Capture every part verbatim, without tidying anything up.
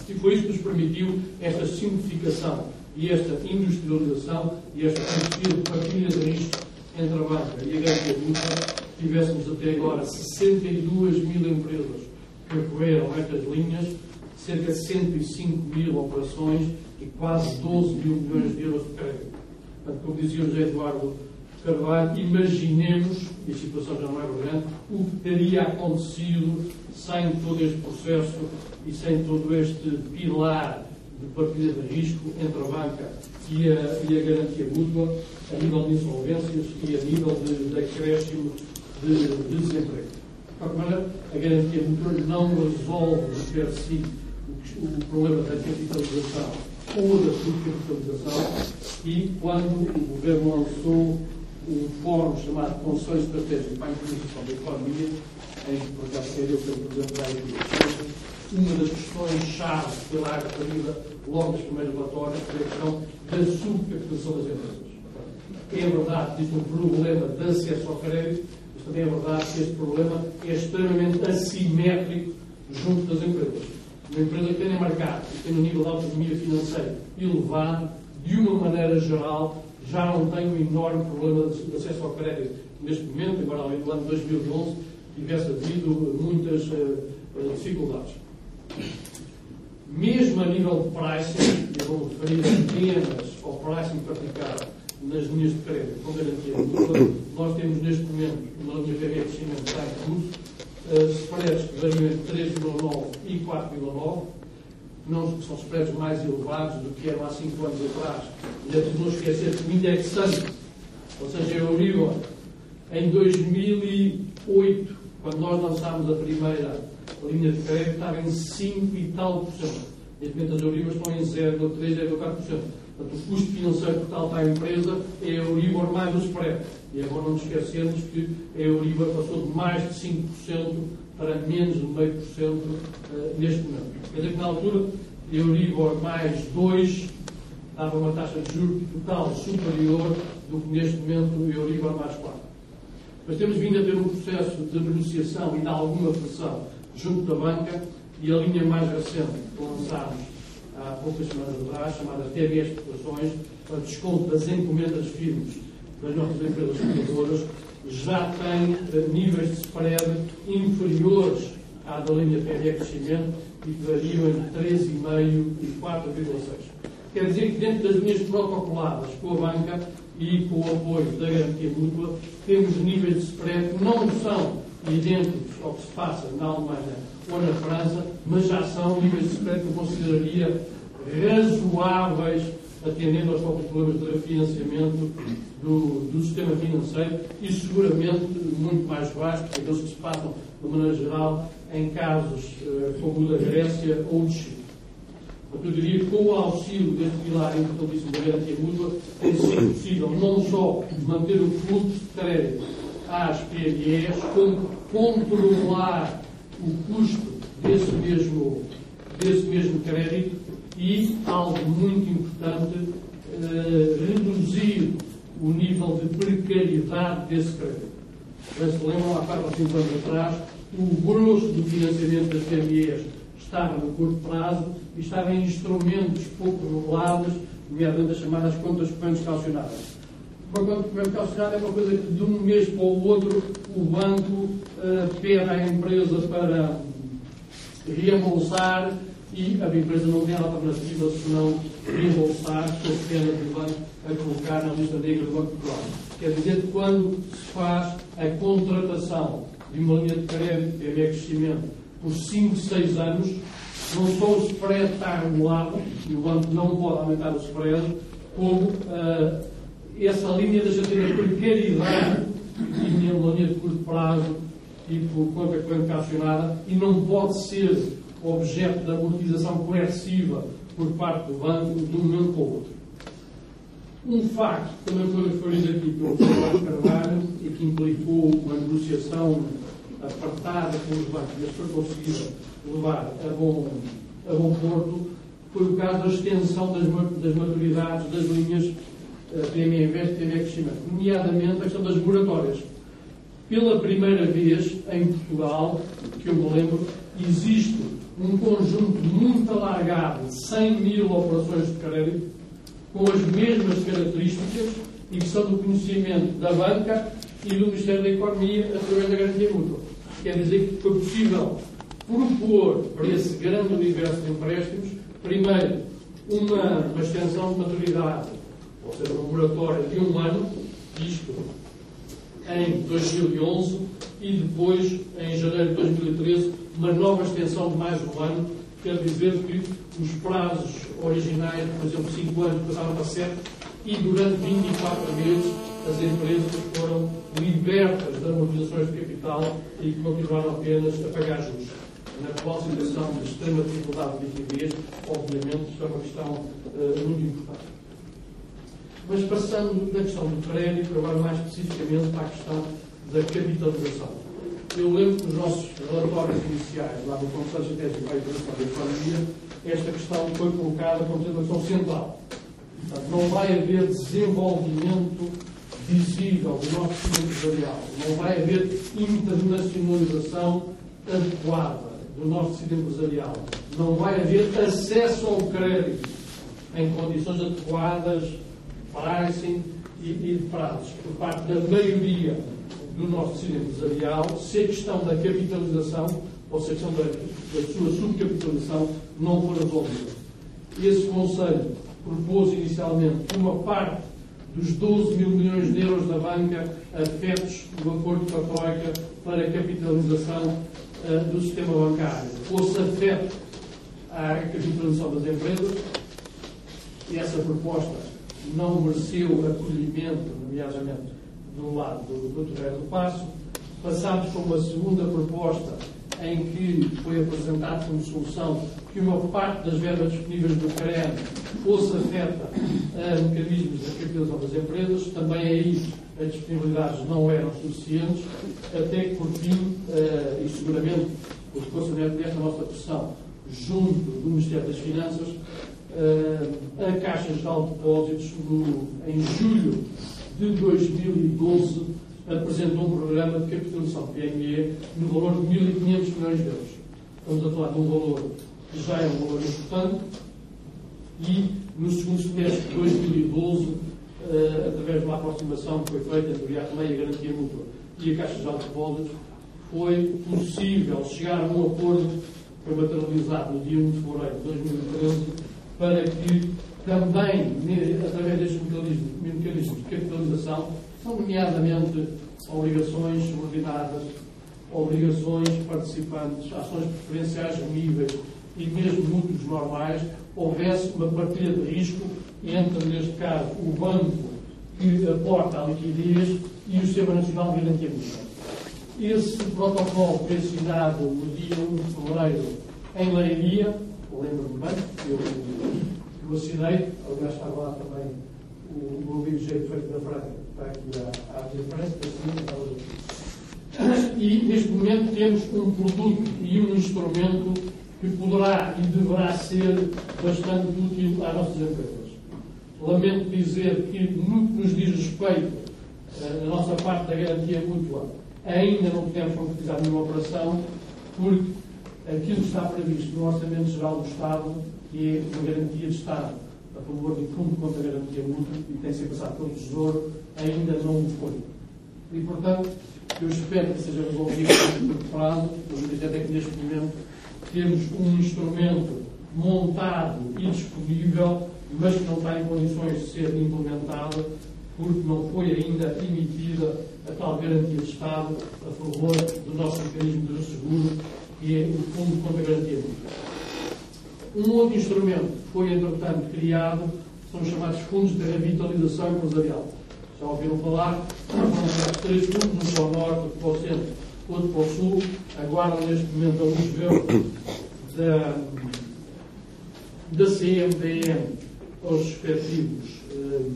E foi isso que nos permitiu esta simplificação e esta industrialização e esta partilha de risco entre a banca e a garantia mútua. Tivéssemos até agora sessenta e duas mil empresas que recorreram a estas linhas, cerca de cento e cinco mil operações e quase doze mil milhões de euros de crédito. Portanto, como dizia o José Eduardo Carvalho, imaginemos, e a situação já não é brilhante, o que teria acontecido sem todo este processo e sem todo este pilar de partilha de risco entre a banca e a, e a garantia mútua, a nível de insolvências e a nível de, de acréscimo de, de desemprego. De qualquer maneira, a garantia mútua não resolve de per si o, o problema da capitalização ou da subcapitalização, e quando o Governo lançou um fórum chamado Conselho Estratégico para a Implementação da Economia, em que, por acaso, quer eu pelo Presidente da República, uma das questões-chave pela área referida logo nas primeiras relatórios foi a questão da subcapitalização das empresas. É verdade que existe um problema de acesso ao crédito, mas também é verdade que este problema é extremamente assimétrico junto das empresas. Uma empresa que tem no mercado e tem um nível de autonomia financeira elevado, de uma maneira geral, já não tem um enorme problema de acesso ao crédito neste momento, embora além do ano dois mil e onze tivesse havido muitas uh, dificuldades. Mesmo a nível de pricing, eu vou referir apenas ao pricing praticado nas linhas de crédito com garantia mútua, nós temos neste momento uma linha de crescimento que está em curso, uh, spreads que variam entre três vírgula nove e quatro vírgula nove, não são spreads mais elevados do que eram há cinco anos atrás. E é preciso não esquecer que o indexante, ou seja, a Euribor, em dois mil e oito, quando nós lançámos a primeira linha de crédito, estava em cinco e tal por cento. Neste momento as Euribor estão em zero vírgula três, zero vírgula quatro por cento. Portanto, o custo financeiro total para a empresa é a Euribor mais o spread. E agora não nos esquecermos que a Euribor passou de mais de cinco por cento para menos de meio por cento uh, neste momento. Quer dizer que na altura, a Euribor mais dois dava uma taxa de juros total superior do que neste momento a Euribor mais quatro. Mas temos vindo a ter um processo de negociação e de alguma pressão junto da banca, e a linha mais recente que lançámos há poucas semanas atrás, chamada T V Exportações, para desconto das encomendas firmes das nossas empresas exportadoras, já tem uh, níveis de spread inferiores à da linha T V Crescimento e que variam entre três vírgula cinco e quatro vírgula seis. Quer dizer que dentro das linhas protocoladas com a banca e com o apoio da garantia mútua, temos níveis de spread que não são idênticos ao que se passa na Alemanha ou na França, mas já são níveis de spread que eu consideraria razoáveis, atendendo aos próprios problemas de refinanciamento do, do sistema financeiro, e seguramente muito mais baixos que aqueles que se passam, de maneira geral, em casos uh, como o da Grécia ou do Chile. Eu diria que com o auxílio deste pilar importantíssimo da garantia mútua, tem sido possível não só manter o fluxo de crédito às P M Es, como controlar o custo desse mesmo, desse mesmo crédito e, algo muito importante, eh, reduzir o nível de precariedade desse crédito. Já se lembram, há quatro ou cinco anos atrás, o grosso do financiamento das P M Es estava no curto prazo e estava em instrumentos pouco regulados, nomeadamente as chamadas contas correntes calcionadas. Uma conta corrente calcionada é uma coisa que de um mês para o outro o banco uh, pede à empresa para reembolsar e a empresa não tem alternativa senão reembolsar, com a pena do banco a colocar na lista negra do Banco de Portugal. Quer dizer que quando se faz a contratação de uma linha de crédito, P M E Crescimento, por cinco, seis anos, não só o spread está regulado, e o banco não pode aumentar o spread, como uh, essa linha deixa de ter a precariedade que tinha uma linha de curto prazo e por conta corrente calcionada, e não pode ser objeto de amortização coerciva por parte do banco de um momento para o outro. Um facto que também foi referido aqui pelo Eduardo Carvalho e que implicou uma negociação apartada com os bancos, mas foi conseguido levar a bom, a bom porto, foi o caso da extensão das, das maturidades das linhas uh, P M E Invest e P M E Crescimento, nomeadamente a questão das moratórias. Pela primeira vez em Portugal, que eu me lembro, existe um conjunto muito alargado de cem mil operações de crédito, com as mesmas características e que são do conhecimento da banca e do Ministério da Economia através da garantia mútua. Quer dizer que foi possível propor para esse grande universo de empréstimos, primeiro, uma, uma extensão de maturidade, ou seja, uma moratória de um ano, isto em dois mil e onze, e depois, em janeiro de dois mil e treze, uma nova extensão de mais um ano. Quer dizer que os prazos originais, por exemplo, cinco anos, passaram para sete, e durante vinte e quatro meses as empresas foram libertas das amortizações de capital e continuaram apenas a pagar juros. Na atual situação de extrema dificuldade de liquidez, obviamente, isto é uma questão uh, muito importante. Mas passando da questão do crédito, agora mais especificamente para a questão da capitalização. Eu lembro que nos nossos relatórios iniciais, lá no Conselho Estratégico para a Operação da Economia, esta questão foi colocada como sendo a questão central. Portanto, não vai haver desenvolvimento visível do nosso sistema empresarial, não vai haver internacionalização adequada do nosso tecido empresarial, não vai haver acesso ao crédito em condições adequadas, pricing e, e de prazos, por parte da maioria do nosso tecido empresarial, se a questão da capitalização, ou se a questão da, da sua subcapitalização não for resolvida. Esse Conselho propôs inicialmente que uma parte dos doze mil milhões de euros da banca afetos do acordo com a Troika para a capitalização uh, do sistema bancário fosse afeto à capitalização das empresas. E essa proposta não mereceu acolhimento, nomeadamente do lado do, do Terreiro do Paço. Passámos para uma segunda proposta em que foi apresentado como solução que uma parte das verbas disponíveis do CREM fosse afeta a mecanismos da capitalização das empresas. Também aí as disponibilidades não eram suficientes, até que, por fim, uh, e seguramente por consequência desta nossa pressão junto do Ministério das Finanças, uh, a Caixa Geral de Depósitos, no, em julho de dois mil e doze, apresentou um programa de capitalização de P M E no valor de mil e quinhentos milhões de euros. Estamos a falar de um valor que já é um valor importante e, no segundo semestre de dois mil e doze, uh, através de uma aproximação que foi feita entre o IACMEI, a Garantia Mútua e a Caixa Geral de Depósitos, foi possível chegar a um acordo que foi materializado no dia um de fevereiro de dois mil e treze para que também, através destes mecanismos, mecanismos de capitalização, são nomeadamente obrigações subordinadas, obrigações participantes, ações preferenciais remíveis e mesmo mútuos normais, houvesse uma partilha de risco entre, neste caso, o banco que aporta a liquidez e o Sistema Nacional de Garantia Mútua. Esse protocolo foi assinado no dia um de fevereiro em Leiria, lembro-me bem, eu, eu assinei, aliás estava lá também o meu amigo Jeito Feito da Franca, que está aqui à, à minha frente, assim, e neste momento temos um produto e um instrumento que poderá e deverá ser bastante útil às nossas empresas. Lamento dizer que, no que nos diz respeito, na nossa parte da garantia mútua, ainda não podemos concretizar nenhuma operação, porque aquilo que está previsto no Orçamento Geral do Estado, que é uma garantia de Estado a favor do Fundo contra a Garantia Mútua, e tem sido passado pelo Tesouro, ainda não o foi. E, portanto, eu espero que seja resolvido em curto prazo, mas até que neste momento temos um instrumento montado e disponível, mas que não está em condições de ser implementado, porque não foi ainda emitida a tal garantia de Estado a favor do nosso mecanismo de seguro, que é o Fundo contra a Garantia Mútua. Um outro instrumento que foi, entretanto, criado são os chamados Fundos de Revitalização Empresarial. Já ouviram falar? Foram criados três fundos, um para o norte, outro para o centro, outro para o sul. Aguardam neste momento a luz verde da, da C M D M aos respectivos eh,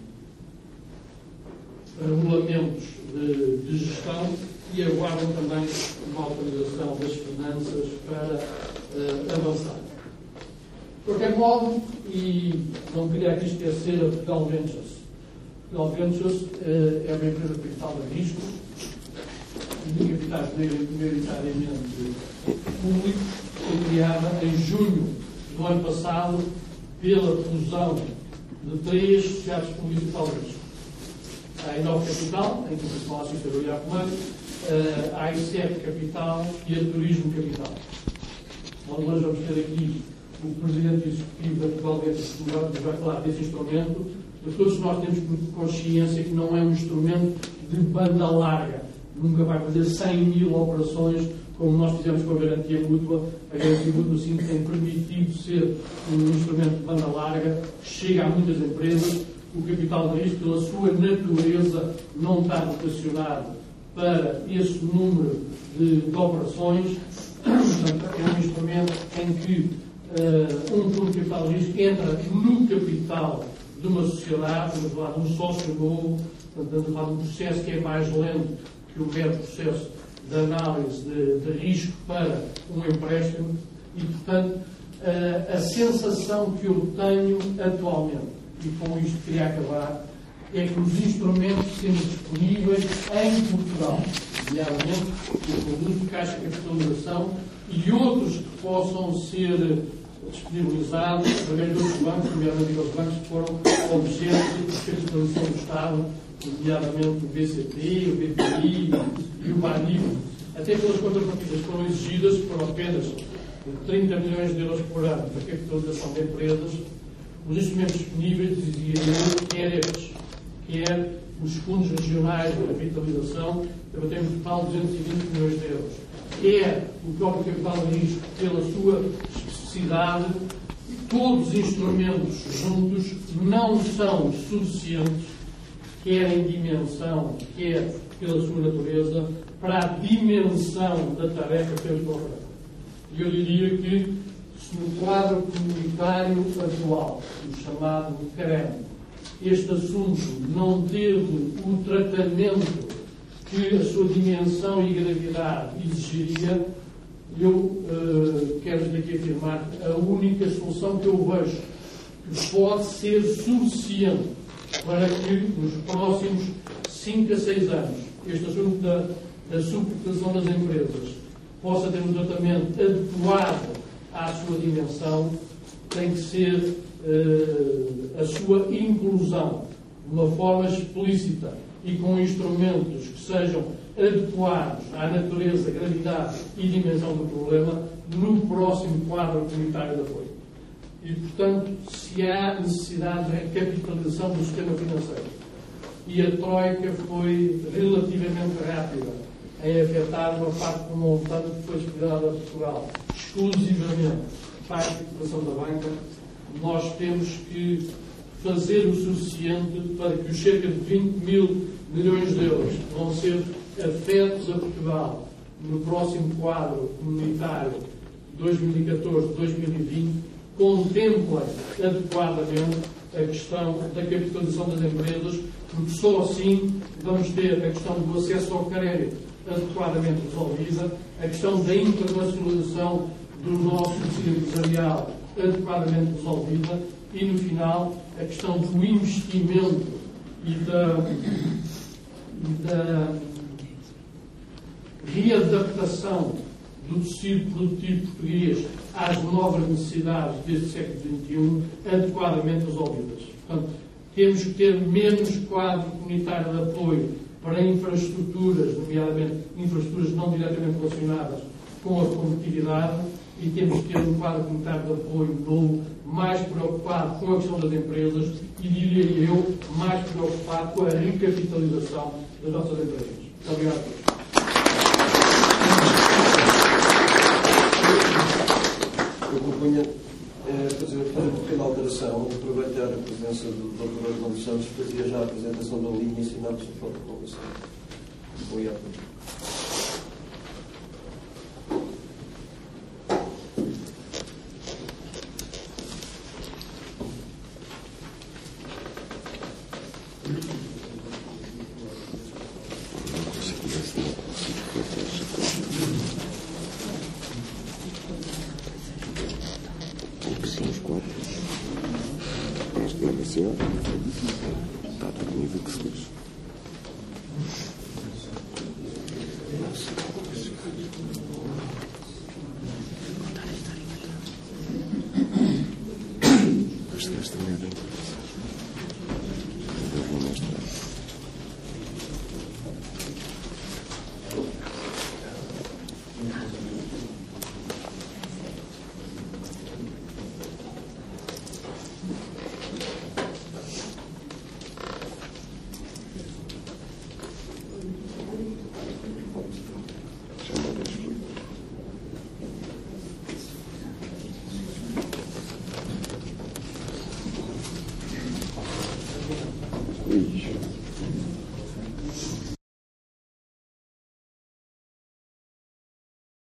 regulamentos de, de gestão e aguardam também uma autorização das finanças para eh, avançar. De qualquer modo, e não queria aqui esquecer a Portugal Ventures. Portugal Ventures eh, é uma empresa de capital de risco de capitais maioritariamente públicos foi criada em junho do ano passado pela fusão de três sociedades públicas de risco. A Inova Capital, em que o pessoal assiste a Iacomeiro, a I C E P Capital e a Turismo Capital. Onde nós vamos ter aqui o Presidente Executivo atualmente que vai falar desse instrumento, de todos nós temos consciência que não é um instrumento de banda larga. Nunca vai fazer cem mil operações como nós fizemos com a Garantia Mútua. A Garantia Mútua, sim, tem permitido ser um instrumento de banda larga, que chega a muitas empresas. O capital de risco, pela sua natureza, não está vocacionado para esse número de, de operações. Portanto, é um instrumento em que uh, um fundo de capital de risco entra no capital de uma sociedade, estamos a falar de um sócio novo, portanto, estamos a falar de um processo que é mais lento que o mero processo de análise de, de risco para um empréstimo e, portanto, uh, a sensação que eu tenho atualmente, e com isto queria acabar, é que os instrumentos que temos disponíveis em Portugal, nomeadamente o produto de caixa de capitalização e outros que possam ser disponibilizados através dos bancos, nomeadamente os bancos que foram objeto de capitalização do Estado, nomeadamente o B C P, o B P I e o BANIF, até pelas contrapartidas que foram exigidas, que foram apenas trinta milhões de euros por ano para a capitalização de empresas. Os instrumentos disponíveis diziam quer estes, quer os fundos regionais de capitalização, também temos um total de duzentos e vinte milhões de euros. Quer o próprio capital de risco, pela sua especificidade, todos os instrumentos juntos não são suficientes, quer em dimensão, quer pela sua natureza, para a dimensão da tarefa que temos para fazer. E eu diria que, se no quadro comunitário atual, o chamado CAREM, este assunto não teve o tratamento que a sua dimensão e gravidade exigiria, eu uh, quero daqui afirmar que a única solução que eu vejo que pode ser suficiente para que nos próximos cinco a seis anos este assunto da, da subcotação das empresas possa ter um tratamento adequado à sua dimensão, tem que ser uh, a sua inclusão de uma forma explícita e com instrumentos que sejam adequados à natureza, gravidade e dimensão do problema no próximo quadro comunitário de apoio. E, portanto, se há necessidade de recapitalização do sistema financeiro, e a Troika foi relativamente rápida em afetar uma parte do montante que foi despedida a Portugal, exclusivamente para a recuperação da banca, nós temos que fazer o suficiente para que os cerca de vinte mil milhões de euros que vão ser afetos a Portugal no próximo quadro comunitário dois mil e catorze a dois mil e vinte contemplem adequadamente a questão da capitalização das empresas, porque só assim vamos ter a questão do acesso ao crédito adequadamente resolvida, a questão da internacionalização do nosso tecido empresarial adequadamente resolvida e, no final, a questão do investimento e da, e da readaptação do tecido produtivo português às novas necessidades deste século vinte e um adequadamente resolvidas. Portanto, temos que ter menos quadro comunitário de apoio para infraestruturas, nomeadamente infraestruturas não diretamente relacionadas com a competitividade, e temos que ter um quadro comunitário de apoio novo, mais preocupado com a questão das empresas e, diria eu, mais preocupado com a recapitalização das nossas empresas. Muito obrigado. Eu propunha é, fazer, fazer uma pequena alteração, aproveitar a presença do doutor Armando Santos, fazia já a apresentação da linha e ensinar-nos a própria colocação. Obrigado. Está tudo nível que se diz. Esta, esta medida. Eu vou mostrar.